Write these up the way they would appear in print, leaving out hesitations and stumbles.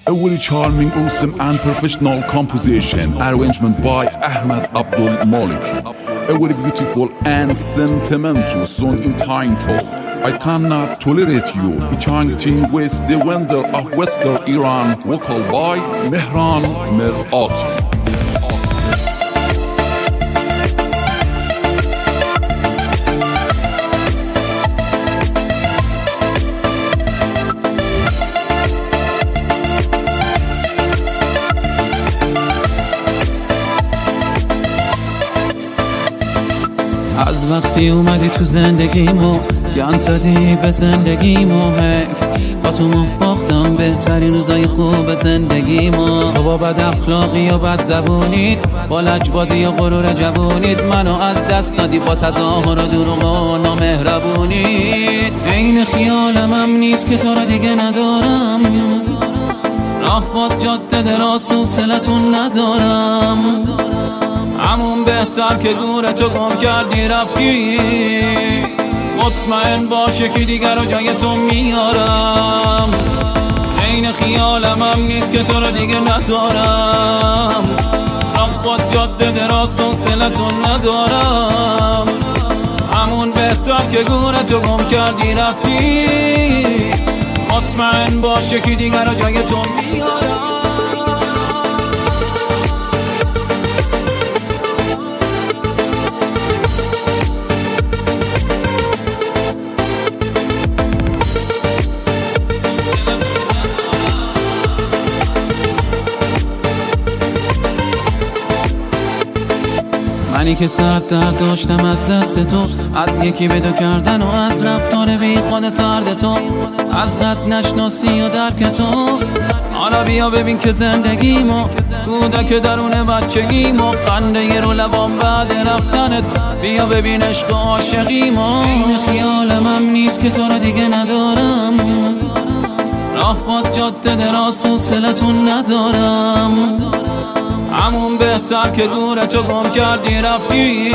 A very charming, awesome and professional composition, arrangement by Ahmed Abdul Malik. A very beautiful and sentimental song entitled I Cannot Tolerate You, chanting with the wonder of Western Iran, vocal by Mehran Mirati. از وقتی اومدی تو زندگیمو گند زدی به زندگیمو، حیف با تو مف باختم بهترین روزای خوب زندگیمو. تو با بد اخلاقی و بد زبونید، با لجبازی و غرور جوونید، منو از دست دادی با تظاهر و دروغ و نامهربونید. عین خیالمم نیست که تو را دیگه ندارم، راه باد جاده دراز و حوصلتون ندارم. همون بهتر که گور تو گم کردی رفتی، مطمئن باشه که دیگر رو جای تو میارم. عین خیالم هم نیست که تو رو دیگه ندارم، راه باد جاده دراز و حوصلتون ندارم. همون بهتر که گور تو گم کردی رفتی، مطمئن باشه که دیگر رو جای تو میارم. منی که سرد درد داشتم از دست تو، از یکی به دو کردن و از رفتار بی خود ترد تو، از قد نشناسی و درک تو. حالا بیا ببین که زندگیمو، کودک درون بچگیمو، خنده رو لبام بعد رفتنت، بیا ببین عشق و عاشقیمو. این خیالم هم نیست که تو رو دیگه ندارم، راه باد جاده دراز و حوصلتون ندارم. همون بهتر که گور تو گم کردی رفتی،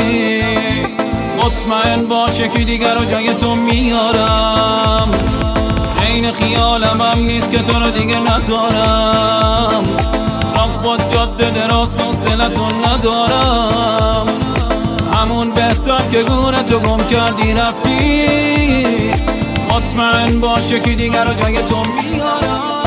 مطمئن باشه که دیگر رو جای تو میارم. عین خیالم هم نیست که تو رو دیگه ندارم، راه باد جاده دراز و حوصلتون ندارم. همون بهتر که گور تو گم کردی رفتی، مطمئن باشه که دیگر رو جای تو میارم.